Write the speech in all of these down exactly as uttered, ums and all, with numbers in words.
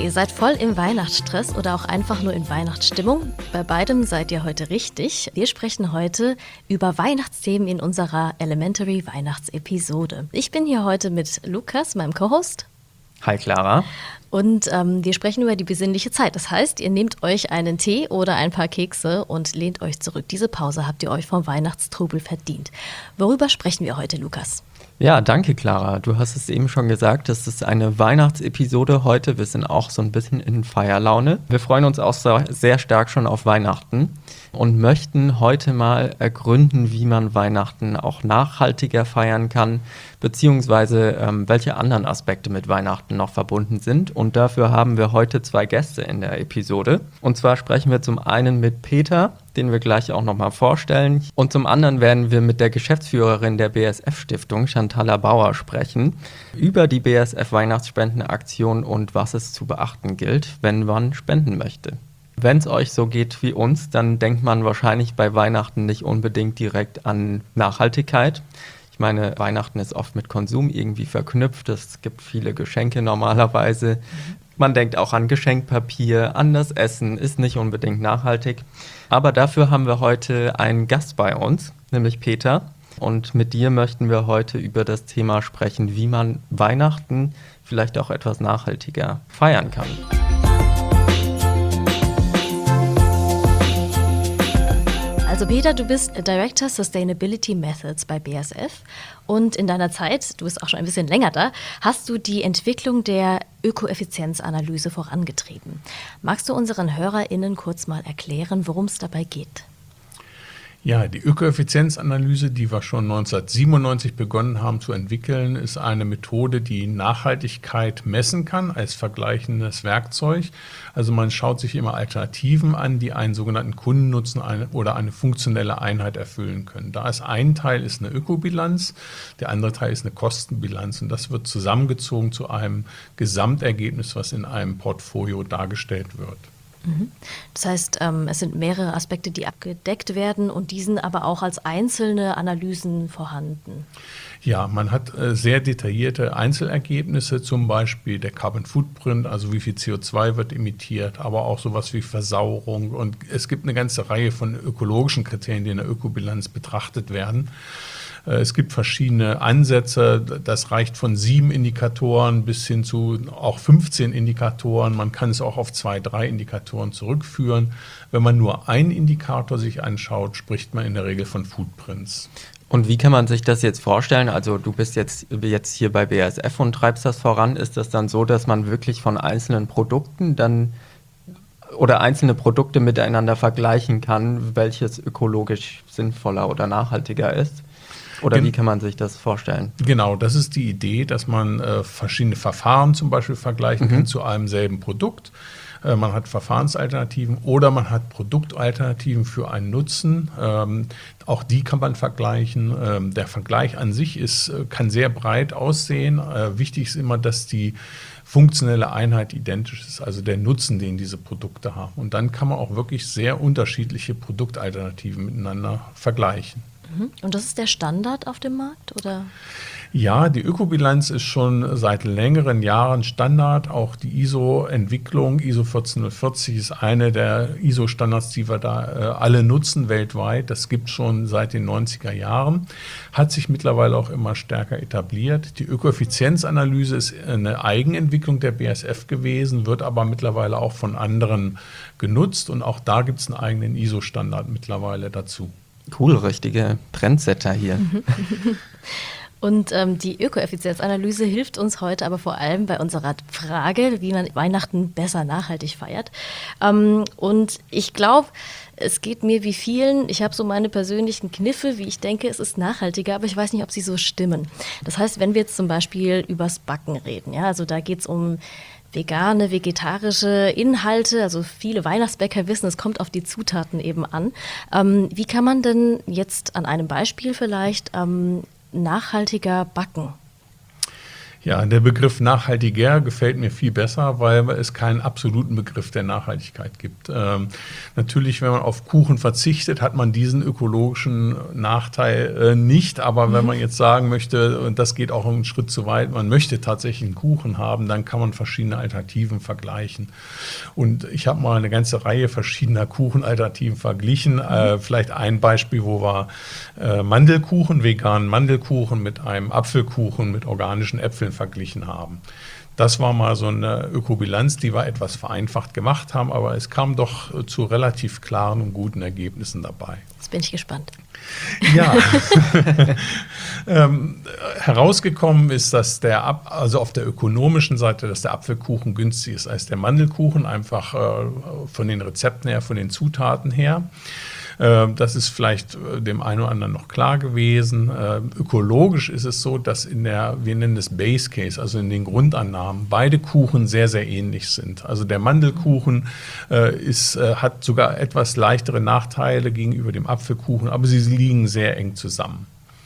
Ihr seid voll im Weihnachtsstress oder auch einfach nur in Weihnachtsstimmung? Bei beidem seid ihr heute richtig. Wir sprechen heute über Weihnachtsthemen in unserer Elementary Weihnachtsepisode. Ich bin hier heute mit Lukas, meinem Co-Host. Hi Clara. Und ähm, wir sprechen über die besinnliche Zeit. Das heißt, ihr nehmt euch einen Tee oder ein paar Kekse und lehnt euch zurück. Diese Pause habt ihr euch vom Weihnachtstrubel verdient. Worüber sprechen wir heute, Lukas? Ja, danke Clara. Du hast es eben schon gesagt, das ist eine Weihnachtsepisode heute. Wir sind auch so ein bisschen in Feierlaune. Wir freuen uns auch sehr stark schon auf Weihnachten und möchten heute mal ergründen, wie man Weihnachten auch nachhaltiger feiern kann, beziehungsweise ähm, welche anderen Aspekte mit Weihnachten noch verbunden sind. Und dafür haben wir heute zwei Gäste in der Episode. Und zwar sprechen wir zum einen mit Peter, den wir gleich auch nochmal vorstellen. Und zum anderen werden wir mit der Geschäftsführerin der B S F-Stiftung, Chantala Bauer, sprechen über die B S F-Weihnachtsspendenaktion und was es zu beachten gilt, wenn man spenden möchte. Wenn es euch so geht wie uns, dann denkt man wahrscheinlich bei Weihnachten nicht unbedingt direkt an Nachhaltigkeit. Ich meine, Weihnachten ist oft mit Konsum irgendwie verknüpft. Es gibt viele Geschenke normalerweise. Man denkt auch an Geschenkpapier, an das Essen, ist nicht unbedingt nachhaltig. Aber dafür haben wir heute einen Gast bei uns, nämlich Peter. Und mit dir möchten wir heute über das Thema sprechen, wie man Weihnachten vielleicht auch etwas nachhaltiger feiern kann. Also Peter, du bist Director Sustainability Methods bei B S F und in deiner Zeit, du bist auch schon ein bisschen länger da, hast du die Entwicklung der Ökoeffizienzanalyse vorangetrieben. Magst du unseren HörerInnen kurz mal erklären, worum es dabei geht? Ja, die Ökoeffizienzanalyse, die wir schon neunzehnhundertsiebenundneunzig begonnen haben zu entwickeln, ist eine Methode, die Nachhaltigkeit messen kann als vergleichendes Werkzeug. Also man schaut sich immer Alternativen an, die einen sogenannten Kundennutzen oder eine funktionelle Einheit erfüllen können. Da ist ein Teil ist eine Ökobilanz, der andere Teil ist eine Kostenbilanz und das wird zusammengezogen zu einem Gesamtergebnis, was in einem Portfolio dargestellt wird. Das heißt, ähm, es sind mehrere Aspekte, die abgedeckt werden und die sind aber auch als einzelne Analysen vorhanden. Ja, man hat äh, sehr detaillierte Einzelergebnisse, zum Beispiel der Carbon Footprint, also wie viel C O zwei wird emittiert, aber auch sowas wie Versauerung. Und es gibt eine ganze Reihe von ökologischen Kriterien, die in der Ökobilanz betrachtet werden. Es gibt verschiedene Ansätze, das reicht von sieben Indikatoren bis hin zu auch fünfzehn Indikatoren. Man kann es auch auf zwei, drei Indikatoren zurückführen. Wenn man nur einen Indikator sich anschaut, spricht man in der Regel von Footprints. Und wie kann man sich das jetzt vorstellen? Also du bist jetzt, jetzt hier bei B S F und treibst das voran. Ist das dann so, dass man wirklich von einzelnen Produkten dann oder einzelne Produkte miteinander vergleichen kann, welches ökologisch sinnvoller oder nachhaltiger ist? Oder wie kann man sich das vorstellen? Genau, das ist die Idee, dass man äh, verschiedene Verfahren zum Beispiel vergleichen mhm. kann zu einem selben Produkt. Äh, man hat Verfahrensalternativen oder man hat Produktalternativen für einen Nutzen. Ähm, auch die kann man vergleichen. Ähm, der Vergleich an sich ist, kann sehr breit aussehen. Äh, wichtig ist immer, dass die funktionelle Einheit identisch ist, also der Nutzen, den diese Produkte haben. Und dann kann man auch wirklich sehr unterschiedliche Produktalternativen miteinander vergleichen. Und das ist der Standard auf dem Markt, oder? Ja, die Ökobilanz ist schon seit längeren Jahren Standard. Auch die I S O-Entwicklung, I S O vierzehnhundertvierzig, ist eine der I S O-Standards, die wir da äh, alle nutzen weltweit. Das gibt es schon seit den neunziger Jahren, hat sich mittlerweile auch immer stärker etabliert. Die Ökoeffizienzanalyse ist eine Eigenentwicklung der B S F gewesen, wird aber mittlerweile auch von anderen genutzt. Und auch da gibt es einen eigenen I S O-Standard mittlerweile dazu. Cool, richtige Trendsetter hier. Und ähm, die Ökoeffizienzanalyse hilft uns heute aber vor allem bei unserer Frage, wie man Weihnachten besser nachhaltig feiert. Ähm, und ich glaube, es geht mir wie vielen, ich habe so meine persönlichen Kniffe, wie ich denke, es ist nachhaltiger, aber ich weiß nicht, ob sie so stimmen. Das heißt, wenn wir jetzt zum Beispiel übers Backen reden, ja, also da geht es um vegane, vegetarische Inhalte, also viele Weihnachtsbäcker wissen, es kommt auf die Zutaten eben an. Ähm, wie kann man denn jetzt an einem Beispiel vielleicht ähm, nachhaltiger backen? Ja, der Begriff nachhaltiger gefällt mir viel besser, weil es keinen absoluten Begriff der Nachhaltigkeit gibt. Ähm, natürlich, wenn man auf Kuchen verzichtet, hat man diesen ökologischen Nachteil äh, nicht. Aber mhm. wenn man jetzt sagen möchte, und das geht auch einen Schritt zu weit, man möchte tatsächlich einen Kuchen haben, dann kann man verschiedene Alternativen vergleichen. Und ich habe mal eine ganze Reihe verschiedener Kuchenalternativen verglichen. Mhm. Äh, vielleicht ein Beispiel, wo wir äh, Mandelkuchen, veganen Mandelkuchen mit einem Apfelkuchen mit organischen Äpfeln verglichen haben. Das war mal so eine Ökobilanz, die wir etwas vereinfacht gemacht haben, aber es kam doch zu relativ klaren und guten Ergebnissen dabei. Jetzt bin ich gespannt. Ja, ähm, herausgekommen ist, dass der, Ab also auf der ökonomischen Seite, dass der Apfelkuchen günstiger ist als der Mandelkuchen, einfach äh, von den Rezepten her, von den Zutaten her. Das ist vielleicht dem einen oder anderen noch klar gewesen. Ökologisch ist es so, dass in der, wir nennen es Base Case, also in den Grundannahmen, beide Kuchen sehr, sehr ähnlich sind. Also der Mandelkuchen ist, hat sogar etwas leichtere Nachteile gegenüber dem Apfelkuchen, aber sie liegen sehr eng zusammen.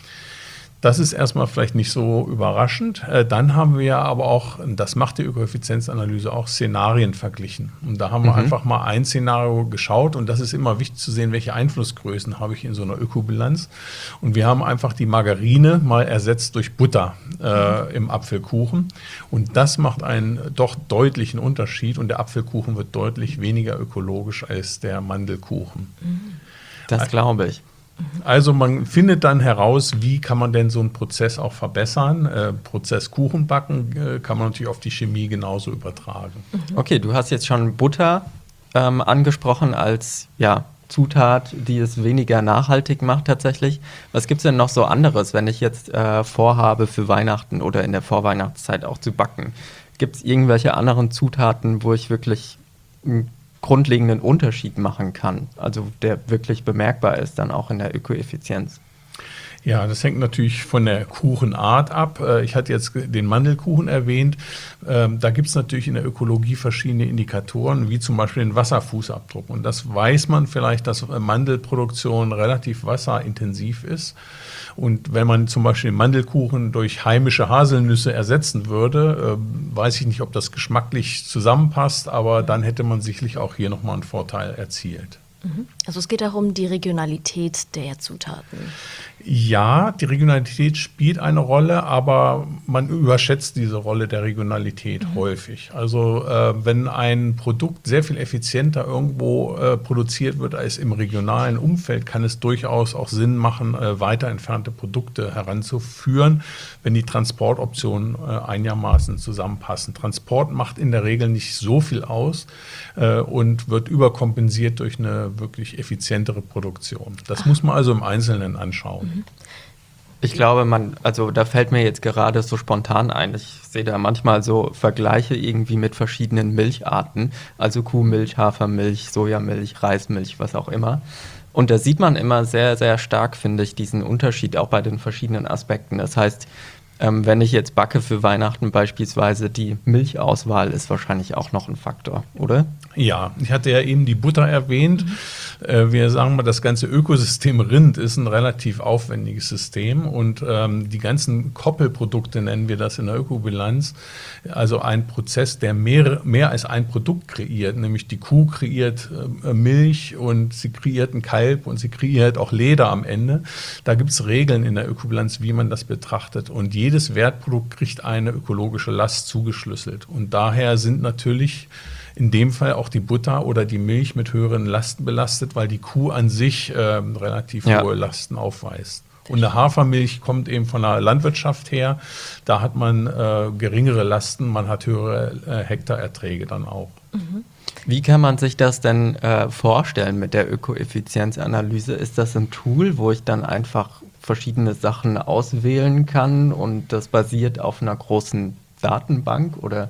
Das ist erstmal vielleicht nicht so überraschend. Dann haben wir aber auch, das macht die Ökoeffizienzanalyse auch, Szenarien verglichen. Und da haben wir mhm. einfach mal ein Szenario geschaut. Und das ist immer wichtig zu sehen, welche Einflussgrößen habe ich in so einer Ökobilanz. Und wir haben einfach die Margarine mal ersetzt durch Butter äh, mhm. im Apfelkuchen. Und das macht einen doch deutlichen Unterschied. Und der Apfelkuchen wird deutlich weniger ökologisch als der Mandelkuchen. Das glaube ich. Also man findet dann heraus, wie kann man denn so einen Prozess auch verbessern. Äh, Prozess Kuchenbacken äh, kann man natürlich auf die Chemie genauso übertragen. Okay, du hast jetzt schon Butter ähm, angesprochen als ja, Zutat, die es weniger nachhaltig macht tatsächlich. Was gibt es denn noch so anderes, wenn ich jetzt äh, vorhabe, für Weihnachten oder in der Vorweihnachtszeit auch zu backen? Gibt es irgendwelche anderen Zutaten, wo ich wirklich einen grundlegenden Unterschied machen kann, also der wirklich bemerkbar ist dann auch in der Ökoeffizienz? Ja, das hängt natürlich von der Kuchenart ab. Ich hatte jetzt den Mandelkuchen erwähnt. Da gibt es natürlich in der Ökologie verschiedene Indikatoren, wie zum Beispiel den Wasserfußabdruck. Und das weiß man vielleicht, dass Mandelproduktion relativ wasserintensiv ist. Und wenn man zum Beispiel den Mandelkuchen durch heimische Haselnüsse ersetzen würde, äh, weiß ich nicht, ob das geschmacklich zusammenpasst, aber dann hätte man sicherlich auch hier nochmal einen Vorteil erzielt. Also es geht auch um die Regionalität der Zutaten. Ja, die Regionalität spielt eine Rolle, aber man überschätzt diese Rolle der Regionalität mhm. häufig. Also äh, wenn ein Produkt sehr viel effizienter irgendwo äh, produziert wird als im regionalen Umfeld, kann es durchaus auch Sinn machen, äh, weiter entfernte Produkte heranzuführen, wenn die Transportoptionen äh, einigermaßen zusammenpassen. Transport macht in der Regel nicht so viel aus äh, und wird überkompensiert durch eine wirklich effizientere Produktion. Das Ach. muss man also im Einzelnen anschauen. Ich glaube, man, also da fällt mir jetzt gerade so spontan ein, ich sehe da manchmal so Vergleiche irgendwie mit verschiedenen Milcharten, also Kuhmilch, Hafermilch, Sojamilch, Reismilch, was auch immer. Und da sieht man immer sehr, sehr stark, finde ich, diesen Unterschied auch bei den verschiedenen Aspekten. Das heißt, ähm, wenn ich jetzt backe für Weihnachten beispielsweise, die Milchauswahl ist wahrscheinlich auch noch ein Faktor, oder? Ja, ich hatte ja eben die Butter erwähnt. Äh, wir sagen mal, das ganze Ökosystem Rind ist ein relativ aufwendiges System und ähm, die ganzen Koppelprodukte nennen wir das in der Ökobilanz. Also ein Prozess, der mehr, mehr als ein Produkt kreiert, nämlich die Kuh kreiert äh, Milch und sie kreiert ein Kalb und sie kreiert auch Leder am Ende. Da gibt es Regeln in der Ökobilanz, wie man das betrachtet und jedes Wertprodukt kriegt eine ökologische Last zugeschlüsselt und daher sind natürlich in dem Fall auch die Butter oder die Milch mit höheren Lasten belastet, weil die Kuh an sich äh, relativ ja. hohe Lasten aufweist. Und eine Hafermilch kommt eben von der Landwirtschaft her. Da hat man äh, geringere Lasten, man hat höhere äh, Hektarerträge dann auch. Mhm. Wie kann man sich das denn äh, vorstellen mit der Ökoeffizienzanalyse? Ist das ein Tool, wo ich dann einfach verschiedene Sachen auswählen kann und das basiert auf einer großen Datenbank oder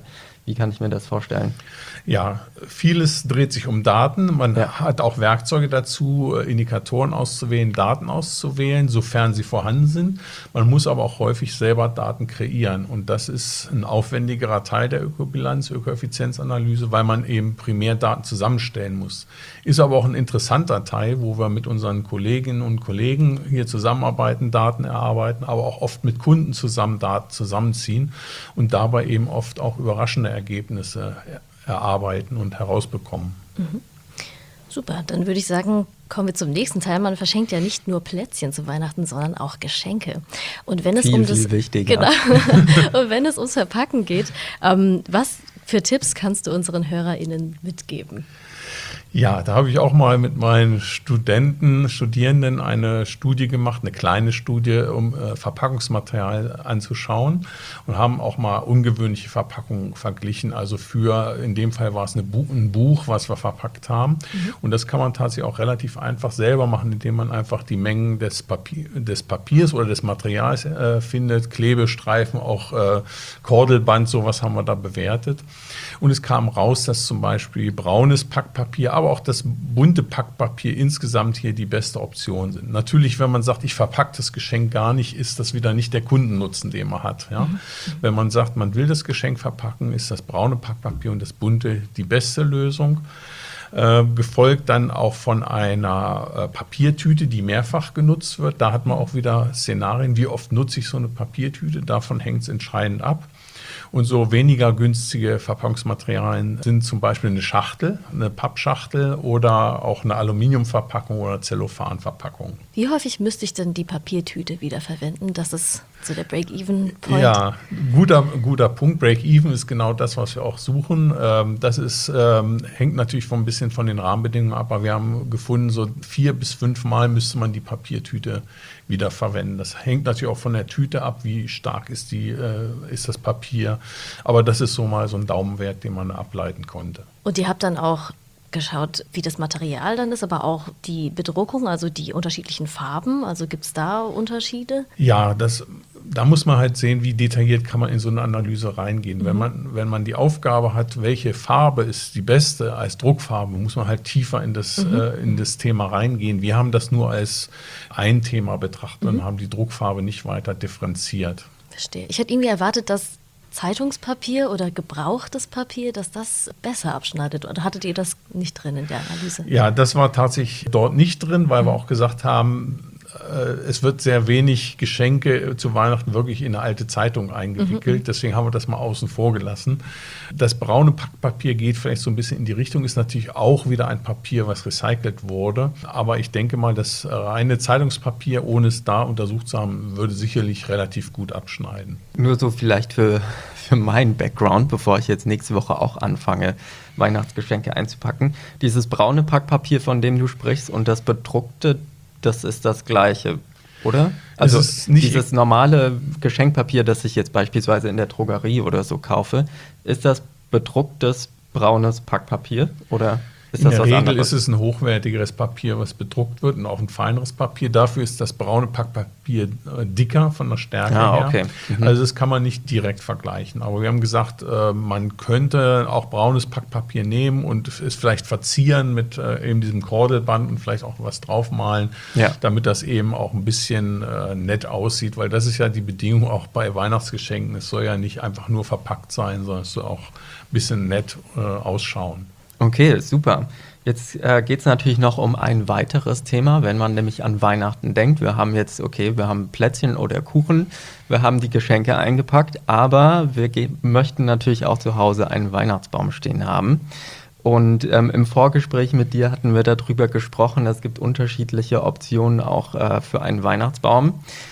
Wie kann ich mir das vorstellen? Ja, vieles dreht sich um Daten. Man ja. hat auch Werkzeuge dazu, Indikatoren auszuwählen, Daten auszuwählen, sofern sie vorhanden sind. Man muss aber auch häufig selber Daten kreieren. Und das ist ein aufwendigerer Teil der Ökobilanz, Ökoeffizienzanalyse, weil man eben primär Daten zusammenstellen muss. Ist aber auch ein interessanter Teil, wo wir mit unseren Kolleginnen und Kollegen hier zusammenarbeiten, Daten erarbeiten, aber auch oft mit Kunden zusammen Daten zusammenziehen und dabei eben oft auch überraschende Ergebnisse erarbeiten und herausbekommen. Mhm. Super, dann würde ich sagen, kommen wir zum nächsten Teil. Man verschenkt ja nicht nur Plätzchen zu Weihnachten, sondern auch Geschenke. Und wenn es viel, um das, viel wichtiger. Genau, und wenn es ums Verpacken geht, ähm, was für Tipps kannst du unseren HörerInnen mitgeben? Ja, da habe ich auch mal mit meinen Studenten, Studierenden eine Studie gemacht, eine kleine Studie, um äh, Verpackungsmaterial anzuschauen und haben auch mal ungewöhnliche Verpackungen verglichen. Also für, in dem Fall war es eine Bu- ein Buch, was wir verpackt haben. Mhm. Und das kann man tatsächlich auch relativ einfach selber machen, indem man einfach die Mengen des, Papier, des Papiers oder des Materials äh, findet, Klebestreifen, auch äh, Kordelband, sowas haben wir da bewertet. Und es kam raus, dass zum Beispiel braunes Packpapier, aber auch das bunte Packpapier insgesamt hier die beste Option sind. Natürlich, wenn man sagt, ich verpacke das Geschenk gar nicht, ist das wieder nicht der Kundennutzen, den man hat. Ja? Mhm. Wenn man sagt, man will das Geschenk verpacken, ist das braune Packpapier und das bunte die beste Lösung. Äh, gefolgt dann auch von einer äh, Papiertüte, die mehrfach genutzt wird. Da hat man auch wieder Szenarien, wie oft nutze ich so eine Papiertüte, davon hängt es entscheidend ab. Und so weniger günstige Verpackungsmaterialien sind zum Beispiel eine Schachtel, eine Pappschachtel oder auch eine Aluminiumverpackung oder Zellophanverpackung. Wie häufig müsste ich denn die Papiertüte wiederverwenden? Das ist so der Break-Even-Point. Ja, guter, guter Punkt. Break-Even ist genau das, was wir auch suchen. Das ist, hängt natürlich von ein bisschen von den Rahmenbedingungen ab, aber wir haben gefunden, so vier bis fünf Mal müsste man die Papiertüte wiederverwenden. Das hängt natürlich auch von der Tüte ab, wie stark ist, die, ist das Papier. Aber das ist so mal so ein Daumenwert, den man ableiten konnte. Und ihr habt dann auch geschaut, wie das Material dann ist, aber auch die Bedruckung, also die unterschiedlichen Farben. Also gibt es da Unterschiede? Ja, das, da muss man halt sehen, wie detailliert kann man in so eine Analyse reingehen. Mhm. Wenn man, wenn man die Aufgabe hat, welche Farbe ist die beste als Druckfarbe, muss man halt tiefer in das, mhm. äh, in das Thema reingehen. Wir haben das nur als ein Thema betrachtet mhm. und haben die Druckfarbe nicht weiter differenziert. Verstehe. Ich hätte irgendwie erwartet, dass Zeitungspapier oder gebrauchtes Papier, dass das besser abschneidet. Oder hattet ihr das nicht drin in der Analyse? Ja, das war tatsächlich dort nicht drin, weil mhm. wir auch gesagt haben, es wird sehr wenig Geschenke zu Weihnachten wirklich in eine alte Zeitung eingewickelt. Mhm. Deswegen haben wir das mal außen vor gelassen. Das braune Packpapier geht vielleicht so ein bisschen in die Richtung, ist natürlich auch wieder ein Papier, was recycelt wurde. Aber ich denke mal, das reine Zeitungspapier, ohne es da untersucht zu haben, würde sicherlich relativ gut abschneiden. Nur so vielleicht für, für meinen Background, bevor ich jetzt nächste Woche auch anfange, Weihnachtsgeschenke einzupacken. Dieses braune Packpapier, von dem du sprichst, und das bedruckte, das ist das Gleiche, oder? Also dieses normale Geschenkpapier, das ich jetzt beispielsweise in der Drogerie oder so kaufe, ist das bedrucktes braunes Packpapier, oder ist das was anderes? In der Regel ist es ein hochwertigeres Papier, was bedruckt wird, und auch ein feineres Papier. Dafür ist das braune Packpapier dicker von der Stärke ah, her. Okay. Mhm. Also das kann man nicht direkt vergleichen. Aber wir haben gesagt, man könnte auch braunes Packpapier nehmen und es vielleicht verzieren mit eben diesem Kordelband und vielleicht auch was draufmalen, ja. damit das eben auch ein bisschen nett aussieht. Weil das ist ja die Bedingung auch bei Weihnachtsgeschenken. Es soll ja nicht einfach nur verpackt sein, sondern es soll auch ein bisschen nett ausschauen. Okay, super. Jetzt äh, geht es natürlich noch um ein weiteres Thema, wenn man nämlich an Weihnachten denkt. Wir haben jetzt, okay, wir haben Plätzchen oder Kuchen, wir haben die Geschenke eingepackt, aber wir ge- möchten natürlich auch zu Hause einen Weihnachtsbaum stehen haben. Und ähm, im Vorgespräch mit dir hatten wir darüber gesprochen, es gibt unterschiedliche Optionen auch äh, für einen Weihnachtsbaum.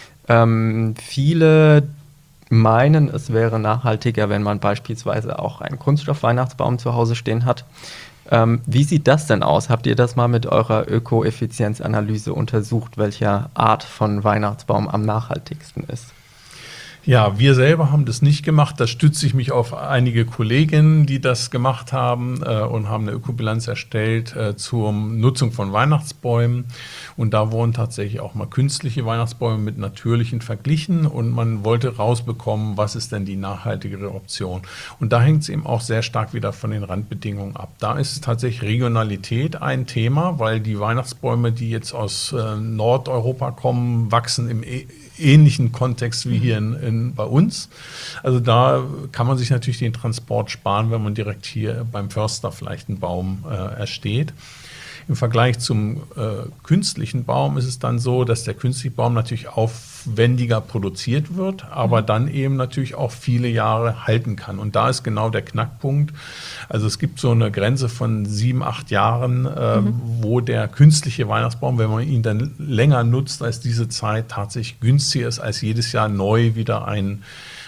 Ähm, viele meinen, es wäre nachhaltiger, wenn man beispielsweise auch einen Kunststoff-Weihnachtsbaum zu Hause stehen hat. Ähm, wie sieht das denn aus? Habt ihr das mal mit eurer Ökoeffizienzanalyse untersucht, welcher Art von Weihnachtsbaum am nachhaltigsten ist? Ja, wir selber haben das nicht gemacht. Da stütze ich mich auf einige Kolleginnen, die das gemacht haben äh, und haben eine Ökobilanz erstellt äh, zur Nutzung von Weihnachtsbäumen. Und da wurden tatsächlich auch mal künstliche Weihnachtsbäume mit natürlichen verglichen und man wollte rausbekommen, was ist denn die nachhaltigere Option. Und da hängt es eben auch sehr stark wieder von den Randbedingungen ab. Da ist tatsächlich Regionalität ein Thema, weil die Weihnachtsbäume, die jetzt aus äh, Nordeuropa kommen, wachsen im e- ähnlichen Kontext wie hier in, in, bei uns. Also da kann man sich natürlich den Transport sparen, wenn man direkt hier beim Förster vielleicht einen Baum äh, ersteht. Im Vergleich zum äh, künstlichen Baum ist es dann so, dass der künstliche Baum natürlich aufwendiger produziert wird, aber mhm. dann eben natürlich auch viele Jahre halten kann. Und da ist genau der Knackpunkt. Also es gibt so eine Grenze von sieben, acht Jahren, äh, mhm. wo der künstliche Weihnachtsbaum, wenn man ihn dann länger nutzt als diese Zeit, tatsächlich günstiger ist, als jedes Jahr neu wieder ein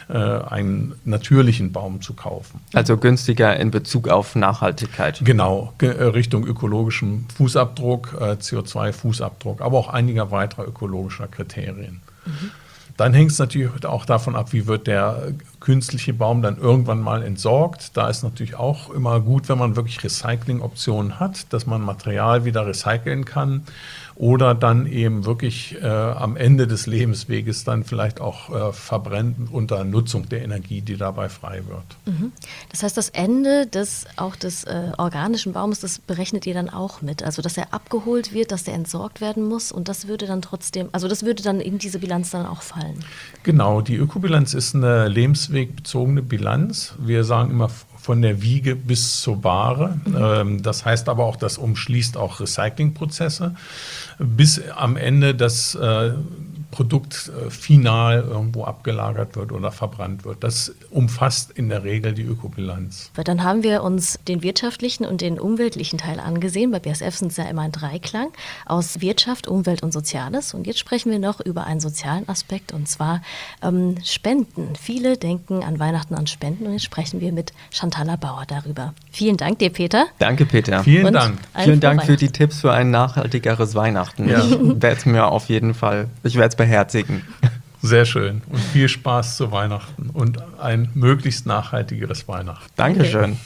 einen natürlichen Baum zu kaufen. Also günstiger in Bezug auf Nachhaltigkeit. Genau, Richtung ökologischem Fußabdruck, C O zwei Fußabdruck, aber auch einiger weiterer ökologischer Kriterien. Mhm. Dann hängt es natürlich auch davon ab, wie wird der künstliche Baum dann irgendwann mal entsorgt. Da ist natürlich auch immer gut, wenn man wirklich Recycling-Optionen hat, dass man Material wieder recyceln kann oder dann eben wirklich äh, am Ende des Lebensweges dann vielleicht auch äh, verbrennt unter Nutzung der Energie, die dabei frei wird. Mhm. Das heißt, das Ende des, auch des äh, organischen Baumes, das berechnet ihr dann auch mit? Also, dass er abgeholt wird, dass der entsorgt werden muss und das würde dann trotzdem, also das würde dann in diese Bilanz dann auch fallen? Genau, die Ökobilanz ist eine lebenswegbezogene Bilanz. Wir sagen immer von der Wiege bis zur Bahre. Mhm. Das heißt aber auch, das umschließt auch Recyclingprozesse, bis am Ende das äh, Produkt äh, final irgendwo abgelagert wird oder verbrannt wird. Das umfasst in der Regel die Ökobilanz. Dann haben wir uns den wirtschaftlichen und den umweltlichen Teil angesehen. Bei B A S F sind es ja immer ein Dreiklang aus Wirtschaft, Umwelt und Soziales. Und jetzt sprechen wir noch über einen sozialen Aspekt, und zwar ähm, Spenden. Viele denken an Weihnachten an Spenden und jetzt sprechen wir mit Chantala Bauer darüber. Vielen Dank dir, Peter. Danke, Peter. Vielen und Dank. Vielen Dank für die Tipps für ein nachhaltigeres Weihnachten. Ja. Ich werde es mir auf jeden Fall, ich werde es beherzigen. Sehr schön und viel Spaß zu Weihnachten und ein möglichst nachhaltigeres Weihnachten. Dankeschön.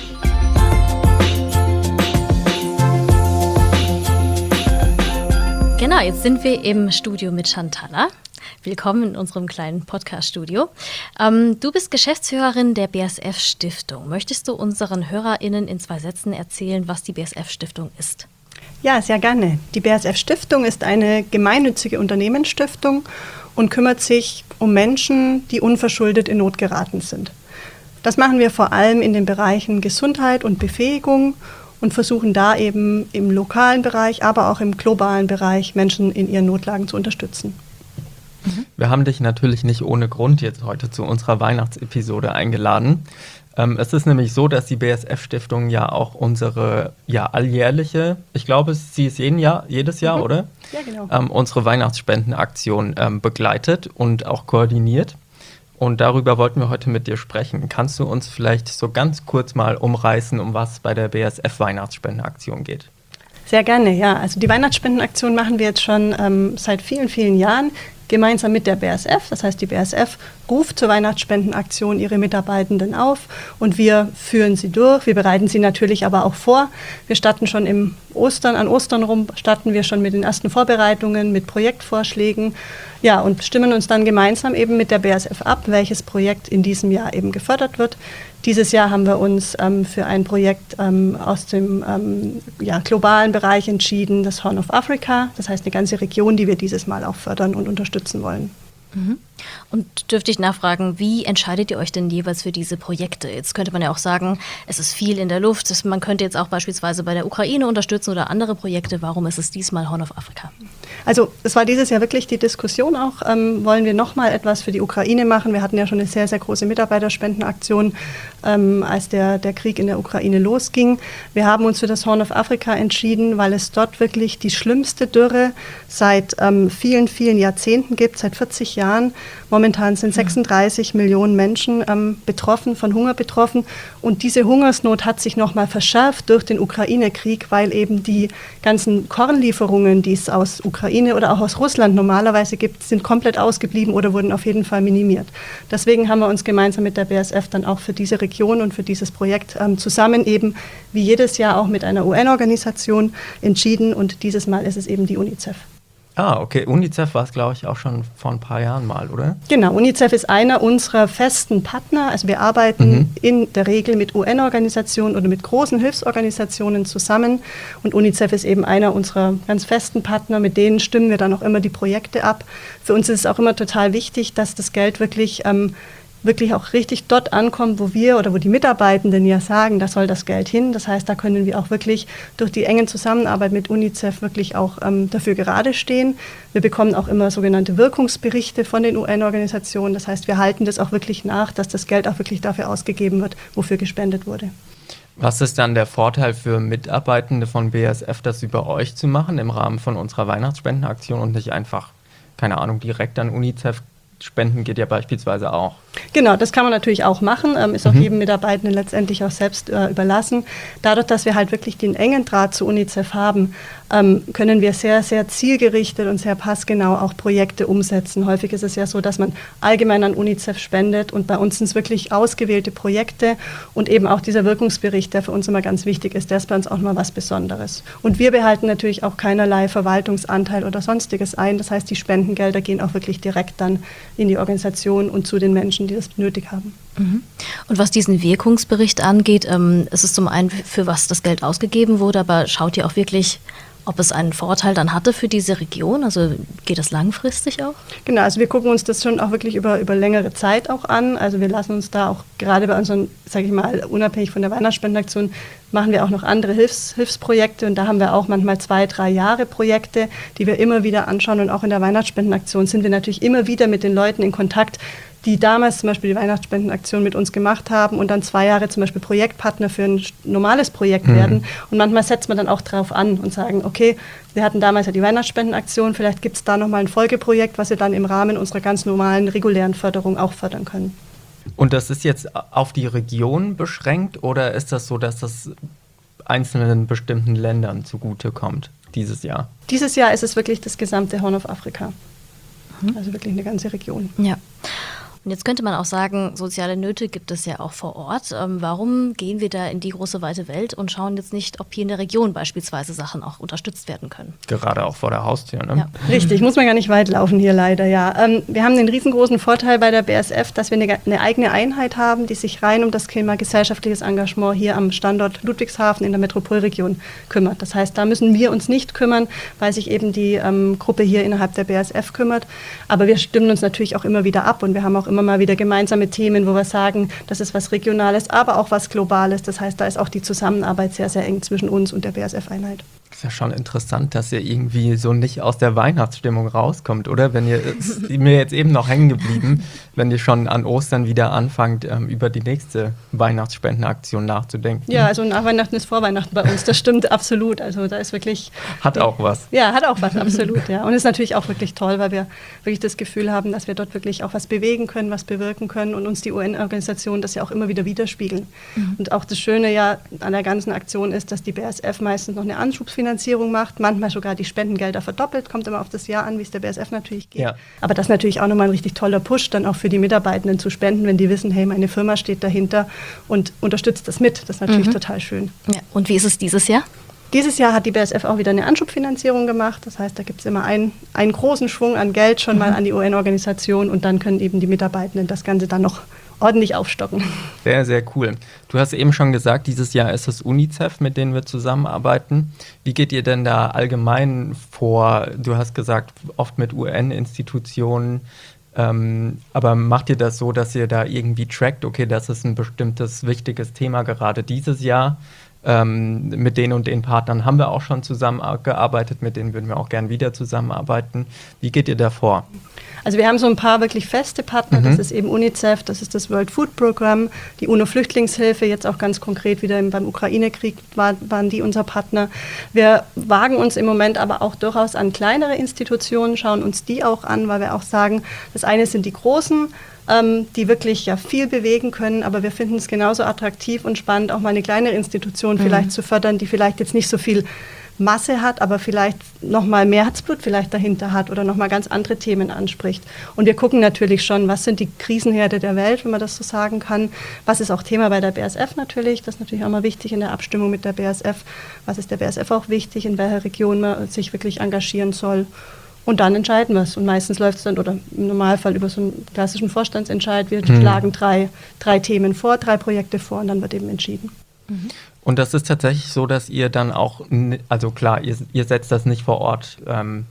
Genau, jetzt sind wir im Studio mit Chantala. Willkommen in unserem kleinen Podcast-Studio. Ähm, du bist Geschäftsführerin der B A S F-Stiftung. Möchtest du unseren HörerInnen in zwei Sätzen erzählen, was die B A S F-Stiftung ist? Ja, sehr gerne. Die B A S F-Stiftung ist eine gemeinnützige Unternehmensstiftung und kümmert sich um Menschen, die unverschuldet in Not geraten sind. Das machen wir vor allem in den Bereichen Gesundheit und Befähigung und versuchen da eben im lokalen Bereich, aber auch im globalen Bereich Menschen in ihren Notlagen zu unterstützen. Wir haben dich natürlich nicht ohne Grund jetzt heute zu unserer Weihnachtsepisode eingeladen. Ähm, es ist nämlich so, dass die B A S F-Stiftung ja auch unsere ja, alljährliche, ich glaube, sie ist jeden Jahr, jedes Jahr, mhm. oder? Ja, genau. Ähm, unsere Weihnachtsspendenaktion ähm, begleitet und auch koordiniert. Und darüber wollten wir heute mit dir sprechen. Kannst du uns vielleicht so ganz kurz mal umreißen, um was bei der B A S F-Weihnachtsspendenaktion geht? Sehr gerne, ja. Also die Weihnachtsspendenaktion machen wir jetzt schon ähm, seit vielen, vielen Jahren gemeinsam mit der B A S F. Das heißt, die B A S F ruft zur Weihnachtsspendenaktion ihre Mitarbeitenden auf und wir führen sie durch. Wir bereiten sie natürlich aber auch vor. Wir starten schon im Ostern, an Ostern rum, starten wir schon mit den ersten Vorbereitungen, mit Projektvorschlägen. Ja, und stimmen uns dann gemeinsam eben mit der B A S F ab, welches Projekt in diesem Jahr eben gefördert wird. Dieses Jahr haben wir uns ähm, für ein Projekt ähm, aus dem ähm, ja, globalen Bereich entschieden, das Horn of Africa. Das heißt, eine ganze Region, die wir dieses Mal auch fördern und unterstützen wollen. Mhm. Und dürfte ich nachfragen, wie entscheidet ihr euch denn jeweils für diese Projekte? Jetzt könnte man ja auch sagen, es ist viel in der Luft. Man könnte jetzt auch beispielsweise bei der Ukraine unterstützen oder andere Projekte. Warum ist es diesmal Horn of Africa? Also es war dieses Jahr wirklich die Diskussion auch, ähm, wollen wir nochmal etwas für die Ukraine machen? Wir hatten ja schon eine sehr, sehr große Mitarbeiterspendenaktion, ähm, als der, der Krieg in der Ukraine losging. Wir haben uns für das Horn of Africa entschieden, weil es dort wirklich die schlimmste Dürre seit ähm, vielen, vielen Jahrzehnten gibt, seit vierzig Jahren. Jahren. Momentan sind sechsunddreißig Millionen Menschen ähm, betroffen, von Hunger betroffen. Und diese Hungersnot hat sich nochmal verschärft durch den Ukraine-Krieg, weil eben die ganzen Kornlieferungen, die es aus Ukraine oder auch aus Russland normalerweise gibt, sind komplett ausgeblieben oder wurden auf jeden Fall minimiert. Deswegen haben wir uns gemeinsam mit der B A S F dann auch für diese Region und für dieses Projekt ähm, zusammen eben wie jedes Jahr auch mit einer U N-Organisation entschieden und dieses Mal ist es eben die UNICEF. Ah, okay. UNICEF war es, glaube ich, auch schon vor ein paar Jahren mal, oder? Genau, UNICEF ist einer unserer festen Partner. Also wir arbeiten mhm. in der Regel mit U N-Organisationen oder mit großen Hilfsorganisationen zusammen. Und UNICEF ist eben einer unserer ganz festen Partner. Mit denen stimmen wir dann auch immer die Projekte ab. Für uns ist es auch immer total wichtig, dass das Geld wirklich ähm, wirklich auch richtig dort ankommen, wo wir oder wo die Mitarbeitenden ja sagen, da soll das Geld hin. Das heißt, da können wir auch wirklich durch die enge Zusammenarbeit mit UNICEF wirklich auch ähm, dafür gerade stehen. Wir bekommen auch immer sogenannte Wirkungsberichte von den U N-Organisationen. Das heißt, wir halten das auch wirklich nach, dass das Geld auch wirklich dafür ausgegeben wird, wofür gespendet wurde. Was ist dann der Vorteil für Mitarbeitende von B A S F, das über euch zu machen im Rahmen von unserer Weihnachtsspendenaktion und nicht einfach, keine Ahnung, direkt an UNICEF? Spenden geht ja beispielsweise auch. Genau, das kann man natürlich auch machen, ähm, ist auch mhm. jedem Mitarbeitenden letztendlich auch selbst äh, überlassen. Dadurch, dass wir halt wirklich den engen Draht zu UNICEF haben, ähm, können wir sehr, sehr zielgerichtet und sehr passgenau auch Projekte umsetzen. Häufig ist es ja so, dass man allgemein an UNICEF spendet und bei uns sind es wirklich ausgewählte Projekte und eben auch dieser Wirkungsbericht, der für uns immer ganz wichtig ist, der ist bei uns auch mal was Besonderes. Und wir behalten natürlich auch keinerlei Verwaltungsanteil oder Sonstiges ein. Das heißt, die Spendengelder gehen auch wirklich direkt dann in die Organisation und zu den Menschen, die das nötig haben. Mhm. Und was diesen Wirkungsbericht angeht, ähm, ist es zum einen, für was das Geld ausgegeben wurde, aber schaut ihr auch wirklich, ob es einen Vorteil dann hatte für diese Region? Also geht das langfristig auch? Genau, also wir gucken uns das schon auch wirklich über, über längere Zeit auch an. Also wir lassen uns da auch gerade bei unseren, sage ich mal, unabhängig von der Weihnachtsspendenaktion, machen wir auch noch andere Hilfs, Hilfsprojekte und da haben wir auch manchmal zwei, drei Jahre Projekte, die wir immer wieder anschauen und auch in der Weihnachtsspendenaktion sind wir natürlich immer wieder mit den Leuten in Kontakt, die damals zum Beispiel die Weihnachtsspendenaktion mit uns gemacht haben und dann zwei Jahre zum Beispiel Projektpartner für ein normales Projekt mhm. werden. Und manchmal setzt man dann auch drauf an und sagen, okay, wir hatten damals ja die Weihnachtsspendenaktion, vielleicht gibt es da nochmal ein Folgeprojekt, was wir dann im Rahmen unserer ganz normalen, regulären Förderung auch fördern können. Und das ist jetzt auf die Region beschränkt oder ist das so, dass das einzelnen bestimmten Ländern zugutekommt dieses Jahr? Dieses Jahr ist es wirklich das gesamte Horn of Africa. Mhm. Also wirklich eine ganze Region. Ja. Und jetzt könnte man auch sagen, soziale Nöte gibt es ja auch vor Ort. Ähm, warum gehen wir da in die große, weite Welt und schauen jetzt nicht, ob hier in der Region beispielsweise Sachen auch unterstützt werden können? Gerade auch vor der Haustür, ne? Ja. Richtig, muss man gar nicht weit laufen hier leider, ja. Ähm, wir haben den riesengroßen Vorteil bei der B A S F, dass wir eine, eine eigene Einheit haben, die sich rein um das Thema gesellschaftliches Engagement hier am Standort Ludwigshafen in der Metropolregion kümmert. Das heißt, da müssen wir uns nicht kümmern, weil sich eben die ähm, Gruppe hier innerhalb der B A S F kümmert. Aber wir stimmen uns natürlich auch immer wieder ab und wir haben auch immer mal wieder gemeinsame Themen, wo wir sagen, das ist was Regionales, aber auch was Globales. Das heißt, da ist auch die Zusammenarbeit sehr, sehr eng zwischen uns und der B A S F-Einheit. Ist ja schon interessant, dass ihr irgendwie so nicht aus der Weihnachtsstimmung rauskommt, oder? Wenn ihr, ist mir jetzt eben noch hängen geblieben, wenn ihr schon an Ostern wieder anfangt, ähm, über die nächste Weihnachtsspendenaktion nachzudenken. Ja, also nach Weihnachten ist vor Weihnachten bei uns, das stimmt absolut. Also da ist wirklich... Hat auch was. Ja, hat auch was, absolut, ja. Und ist natürlich auch wirklich toll, weil wir wirklich das Gefühl haben, dass wir dort wirklich auch was bewegen können, was bewirken können und uns die U N-Organisationen das ja auch immer wieder widerspiegeln. Mhm. Und auch das Schöne ja an der ganzen Aktion ist, dass die B A S F meistens noch eine Anschubsfinanzierung macht, manchmal sogar die Spendengelder verdoppelt, kommt immer auf das Jahr an, wie es der B A S F natürlich geht. Ja. Aber das ist natürlich auch nochmal ein richtig toller Push, dann auch für die Mitarbeitenden zu spenden, wenn die wissen, hey, meine Firma steht dahinter und unterstützt das mit. Das ist natürlich mhm. total schön. Ja. Und wie ist es dieses Jahr? Dieses Jahr hat die B A S F auch wieder eine Anschubfinanzierung gemacht. Das heißt, da gibt es immer einen, einen großen Schwung an Geld schon mhm. mal an die U N-Organisation und dann können eben die Mitarbeitenden das Ganze dann noch ordentlich aufstocken. Sehr, sehr cool. Du hast eben schon gesagt, dieses Jahr ist es UNICEF, mit denen wir zusammenarbeiten. Wie geht ihr denn da allgemein vor? Du hast gesagt, oft mit U N-Institutionen. Ähm, aber macht ihr das so, dass ihr da irgendwie trackt, okay, das ist ein bestimmtes wichtiges Thema gerade dieses Jahr? ähm, mit den und den Partnern haben wir auch schon zusammengearbeitet, mit denen würden wir auch gern wieder zusammenarbeiten. Wie geht ihr da vor? Also wir haben so ein paar wirklich feste Partner, mhm. das ist eben UNICEF, das ist das World Food Program, die UNO-Flüchtlingshilfe, jetzt auch ganz konkret wieder beim Ukraine-Krieg war, waren die unser Partner. Wir wagen uns im Moment aber auch durchaus an kleinere Institutionen, schauen uns die auch an, weil wir auch sagen, das eine sind die großen, ähm, die wirklich ja viel bewegen können, aber wir finden es genauso attraktiv und spannend, auch mal eine kleinere Institution mhm. vielleicht zu fördern, die vielleicht jetzt nicht so viel Masse hat, aber vielleicht noch mal mehr Herzblut vielleicht dahinter hat oder noch mal ganz andere Themen anspricht. Und wir gucken natürlich schon, was sind die Krisenherde der Welt, wenn man das so sagen kann. Was ist auch Thema bei der B A S F natürlich? Das ist natürlich auch mal wichtig in der Abstimmung mit der B A S F. Was ist der B A S F auch wichtig, in welcher Region man sich wirklich engagieren soll? Und dann entscheiden wir es. Und meistens läuft es dann, oder im Normalfall über so einen klassischen Vorstandsentscheid. Wir mhm. schlagen drei, drei Themen vor, drei Projekte vor und dann wird eben entschieden. Mhm. Und das ist tatsächlich so, dass ihr dann auch, also klar, ihr, ihr setzt das nicht vor Ort ähm,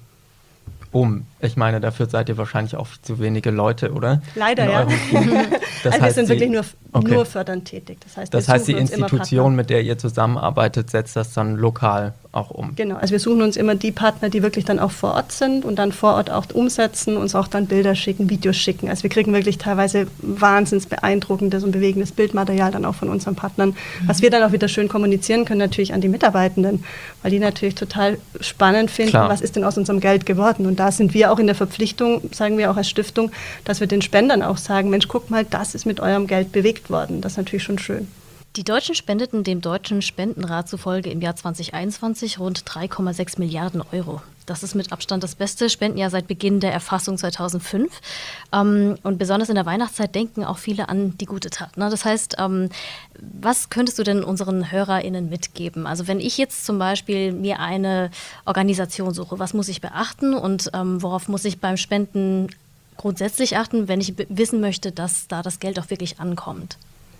um. Ich meine, dafür seid ihr wahrscheinlich auch zu wenige Leute, oder? Leider, ja. Das also heißt, wir sind die, wirklich nur, okay. nur fördernd tätig. Das heißt, das heißt die Institution, mit der ihr zusammenarbeitet, setzt das dann lokal auch um? Genau, also wir suchen uns immer die Partner, die wirklich dann auch vor Ort sind und dann vor Ort auch umsetzen, uns auch dann Bilder schicken, Videos schicken. Also wir kriegen wirklich teilweise wahnsinns beeindruckendes und bewegendes Bildmaterial dann auch von unseren Partnern, mhm. was wir dann auch wieder schön kommunizieren können natürlich an die Mitarbeitenden, weil die natürlich total spannend finden, Klar. was ist denn aus unserem Geld geworden. Und da sind wir auch in der Verpflichtung, sagen wir auch als Stiftung, dass wir den Spendern auch sagen, Mensch, guck mal, das ist mit eurem Geld bewegt worden. Das ist natürlich schon schön. Die Deutschen spendeten dem Deutschen Spendenrat zufolge im Jahr zwanzig einundzwanzig rund drei Komma sechs Milliarden Euro. Das ist mit Abstand das beste Spendenjahr seit Beginn der Erfassung zweitausendfünf. Ähm, und besonders in der Weihnachtszeit denken auch viele an die gute Tat. Ne? Das heißt, ähm, was könntest du denn unseren HörerInnen mitgeben? Also wenn ich jetzt zum Beispiel mir eine Organisation suche, was muss ich beachten und ähm, worauf muss ich beim Spenden grundsätzlich achten, wenn ich b- wissen möchte, dass da das Geld auch wirklich ankommt?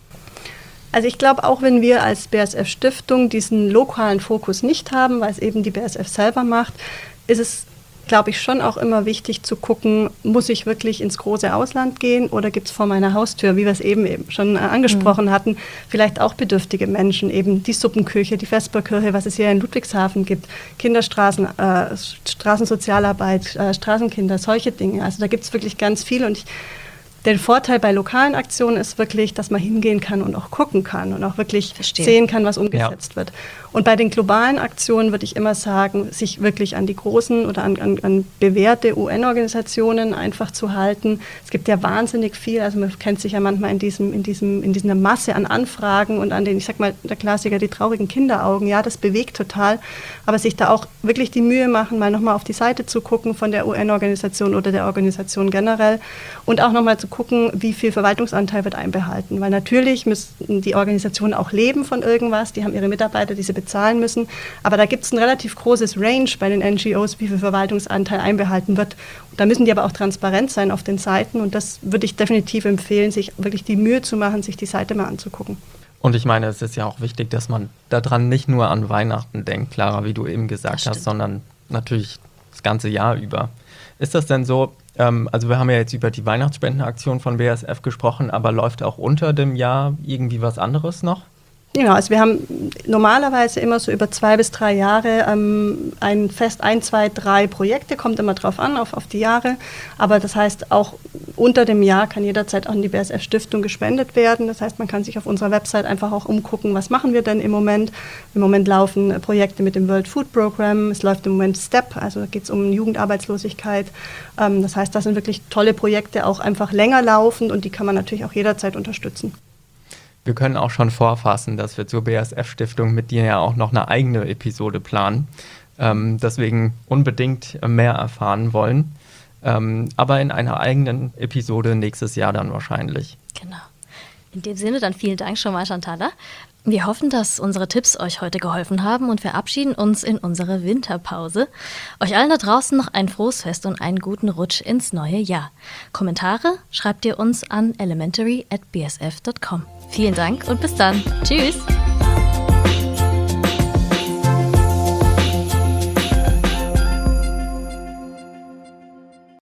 Also ich glaube, auch wenn wir als B A S F-Stiftung diesen lokalen Fokus nicht haben, weil es eben die B A S F selber macht, ist es, glaube ich, schon auch immer wichtig zu gucken, muss ich wirklich ins große Ausland gehen oder gibt es vor meiner Haustür, wie wir es eben, eben schon äh, angesprochen mhm. hatten, vielleicht auch bedürftige Menschen, eben die Suppenküche, die Vesperkirche, was es hier in Ludwigshafen gibt, Kinderstraßen, äh, Straßensozialarbeit, äh, Straßenkinder, solche Dinge. Also da gibt es wirklich ganz viel und ich Der Vorteil bei lokalen Aktionen ist wirklich, dass man hingehen kann und auch gucken kann und auch wirklich Verstehen. sehen kann, was umgesetzt ja. wird. Und bei den globalen Aktionen würde ich immer sagen, sich wirklich an die großen oder an, an, an bewährte U N-Organisationen einfach zu halten. Es gibt ja wahnsinnig viel, also man kennt sich ja manchmal in, diesem, in, diesem, in dieser Masse an Anfragen und an den, ich sag mal, der Klassiker, die traurigen Kinderaugen. Ja, das bewegt total, aber sich da auch wirklich die Mühe machen, mal nochmal auf die Seite zu gucken von der U N-Organisation oder der Organisation generell und auch nochmal zu gucken, wie viel Verwaltungsanteil wird einbehalten. Weil natürlich müssen die Organisationen auch leben von irgendwas, die haben ihre Mitarbeiter, die sie bezahlen müssen, aber da gibt es ein relativ großes Range bei den N G Os, wie viel Verwaltungsanteil einbehalten wird. Und da müssen die aber auch transparent sein auf den Seiten und das würde ich definitiv empfehlen, sich wirklich die Mühe zu machen, sich die Seite mal anzugucken. Und ich meine, es ist ja auch wichtig, dass man daran nicht nur an Weihnachten denkt, Clara, wie du eben gesagt hast, sondern natürlich das ganze Jahr über. Ist das denn so, ähm, also wir haben ja jetzt über die Weihnachtsspendenaktion von B A S F gesprochen, aber läuft auch unter dem Jahr irgendwie was anderes noch? Genau, also wir haben normalerweise immer so über zwei bis drei Jahre ähm, ein fest ein, zwei, drei Projekte, kommt immer drauf an, auf, auf die Jahre. Aber das heißt, auch unter dem Jahr kann jederzeit auch an die B A S F-Stiftung gespendet werden. Das heißt, man kann sich auf unserer Website einfach auch umgucken, was machen wir denn im Moment. Im Moment laufen äh, Projekte mit dem World Food Program, es läuft im Moment STEP, also da geht es um Jugendarbeitslosigkeit. Ähm, das heißt, das sind wirklich tolle Projekte, auch einfach länger laufend und die kann man natürlich auch jederzeit unterstützen. Wir können auch schon vorfassen, dass wir zur B A S F-Stiftung mit dir ja auch noch eine eigene Episode planen. Ähm, deswegen unbedingt mehr erfahren wollen. Ähm, aber in einer eigenen Episode nächstes Jahr dann wahrscheinlich. Genau. In dem Sinne dann vielen Dank schon mal, Chantala. Wir hoffen, dass unsere Tipps euch heute geholfen haben und verabschieden uns in unsere Winterpause. Euch allen da draußen noch ein frohes Fest und einen guten Rutsch ins neue Jahr. Kommentare schreibt ihr uns an elementary at b s f dot com. Vielen Dank und bis dann. Tschüss.